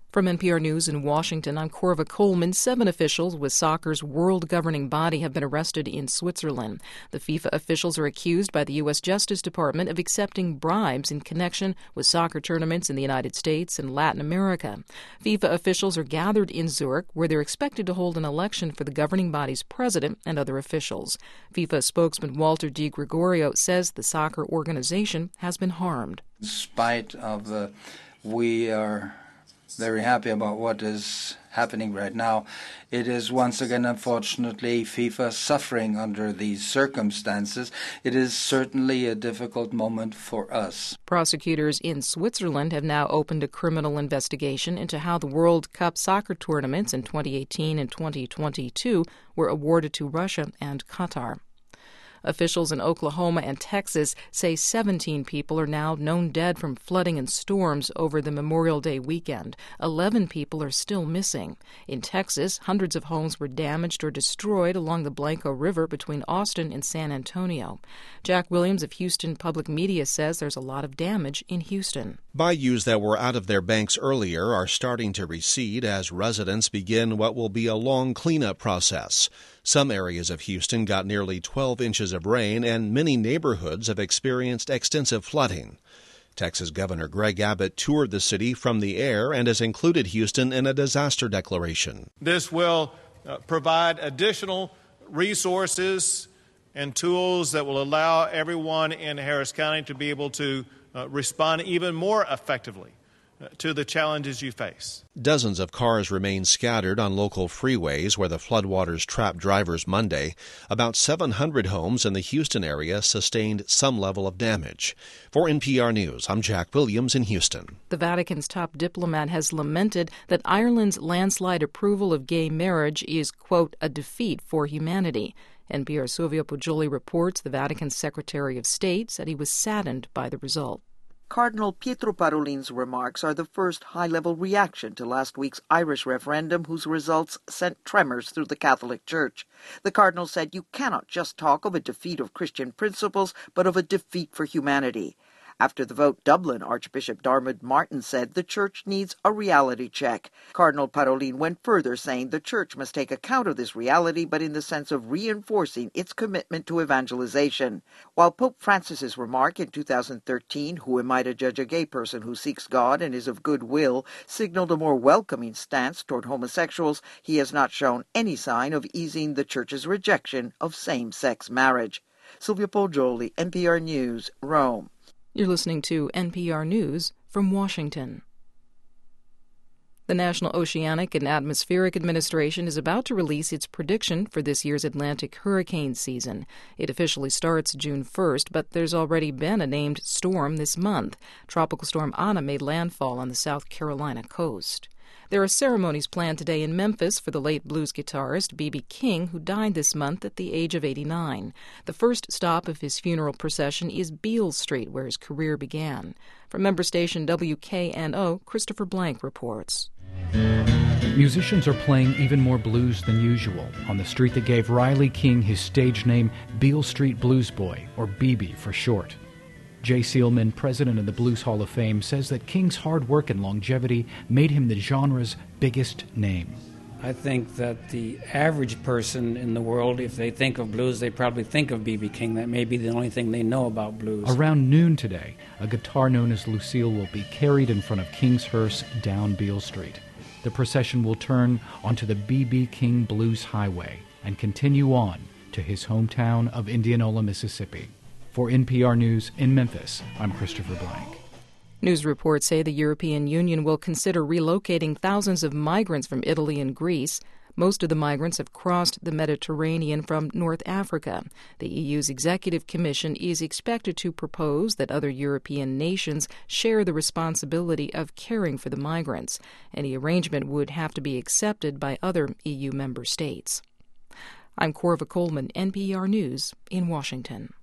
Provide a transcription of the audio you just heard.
From NPR News in Washington, I'm Corva Coleman. 7 officials with soccer's world governing body have been arrested in Switzerland. The FIFA officials are accused by the U.S. Justice Department of accepting bribes in connection with soccer tournaments in the United States and Latin America. FIFA officials are gathered in Zurich, where they're expected to hold an election for the governing body's president and other officials. FIFA spokesman Walter Di Gregorio says the soccer organization has been harmed. In spite of we are very happy about what is happening right now. It is once again, unfortunately, FIFA suffering under these circumstances. It is certainly a difficult moment for us. Prosecutors in Switzerland have now opened a criminal investigation into how the World Cup soccer tournaments in 2018 and 2022 were awarded to Russia and Qatar. Officials in Oklahoma and Texas say 17 people are now known dead from flooding and storms over the Memorial Day weekend. 11 people are still missing. In Texas, hundreds of homes were damaged or destroyed along the Blanco River between Austin and San Antonio. Jack Williams of Houston Public Media says there's a lot of damage in Houston. Bayous that were out of their banks earlier are starting to recede as residents begin what will be a long cleanup process. Some areas of Houston got nearly 12 inches of rain, and many neighborhoods have experienced extensive flooding. Texas Governor Greg Abbott toured the city from the air and has included Houston in a disaster declaration. This will provide additional resources and tools that will allow everyone in Harris County to be able to respond even more effectively to the challenges you face. Dozens of cars remain scattered on local freeways where the floodwaters trapped drivers Monday. About 700 homes in the Houston area sustained some level of damage. For NPR News, I'm Jack Williams in Houston. The Vatican's top diplomat has lamented that Ireland's landslide approval of gay marriage is, quote, a defeat for humanity. NPR's Silvio Poggioli reports the Vatican's Secretary of State said he was saddened by the result. Cardinal Pietro Parolin's remarks are the first high-level reaction to last week's Irish referendum, whose results sent tremors through the Catholic Church. The cardinal said you cannot just talk of a defeat of Christian principles, but of a defeat for humanity. After the vote, Dublin Archbishop Diarmuid Martin said the Church needs a reality check. Cardinal Parolin went further, saying the Church must take account of this reality, but in the sense of reinforcing its commitment to evangelization. While Pope Francis's remark in 2013, who am I to judge a gay person who seeks God and is of good will, signaled a more welcoming stance toward homosexuals, he has not shown any sign of easing the Church's rejection of same-sex marriage. Silvio Poggioli, NPR News, Rome. You're listening to NPR News from Washington. The National Oceanic and Atmospheric Administration is about to release its prediction for this year's Atlantic hurricane season. It officially starts June 1st, but there's already been a named storm this month. Tropical Storm Ana made landfall on the South Carolina coast. There are ceremonies planned today in Memphis for the late blues guitarist B.B. King, who died this month at the age of 89. The first stop of his funeral procession is Beale Street, where his career began. From member station WKNO, Christopher Blank reports. Musicians are playing even more blues than usual on the street that gave Riley King his stage name Beale Street Blues Boy, or BB for short. Jay Seelman, president of the Blues Hall of Fame, says that King's hard work and longevity made him the genre's biggest name. I think that the average person in the world, if they think of blues, they probably think of B.B. King. That may be the only thing they know about blues. Around noon today, a guitar known as Lucille will be carried in front of King's hearse down Beale Street. The procession will turn onto the B.B. King Blues Highway and continue on to his hometown of Indianola, Mississippi. For NPR News in Memphis, I'm Christopher Blank. News reports say the European Union will consider relocating thousands of migrants from Italy and Greece. Most of the migrants have crossed the Mediterranean from North Africa. The EU's Executive Commission is expected to propose that other European nations share the responsibility of caring for the migrants. Any arrangement would have to be accepted by other EU member states. I'm Corva Coleman, NPR News in Washington.